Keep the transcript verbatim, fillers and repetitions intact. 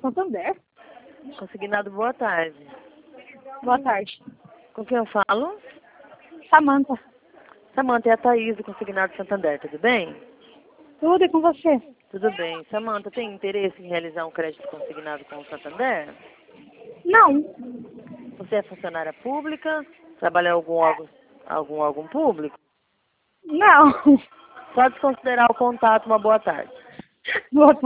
Santander. Consignado, boa tarde. Boa tarde. Com quem eu falo? Samanta. Samanta, é a Thaís do Consignado Santander, tudo bem? Tudo é com você? Tudo bem. Samanta, tem interesse em realizar um crédito consignado com o Santander? Não. Você é funcionária pública? Trabalha em algum órgão, algum órgão público? Não. Só desconsiderar o contato, uma boa tarde. Boa tarde.